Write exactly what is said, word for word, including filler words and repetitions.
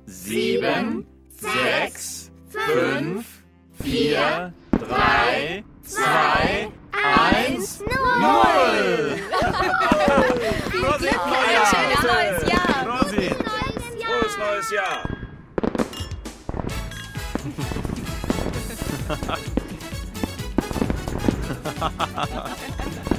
sieben, sechs, fünf, vier, drei, zwei, eins, null! Prosit, ein schönes neues Jahr! Prosit! Frohes neues Jahr! Ha ha ha ha.